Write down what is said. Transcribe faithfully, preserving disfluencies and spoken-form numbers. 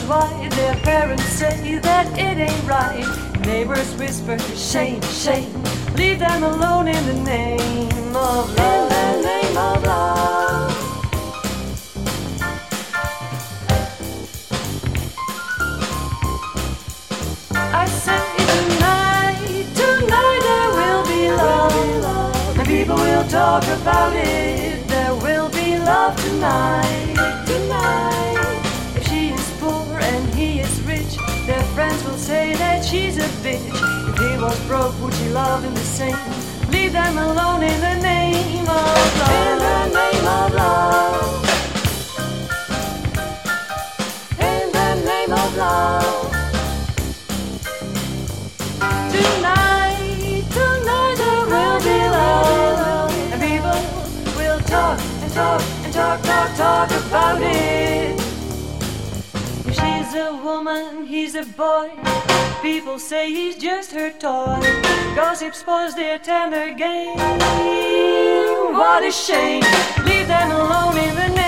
why their parents say that it ain't right. Neighbors whisper, shame, shame. Leave them alone in the name of love. In the name of love. I say tonight, tonight there will be love. And people will talk about it. There will be love tonight, tonight. If she is poor and he is rich, their friends will say that she's a bitch. If he was broke, would she love him the same? Leave them alone in the name of love. In the name of love. In the name of love. Tonight, tonight there will be love. And people will talk and talk and talk, talk, talk about it. If she's a woman, he's a boy. People say he's just her toy. Gossip spoils their tender game. What a shame. Leave them alone in the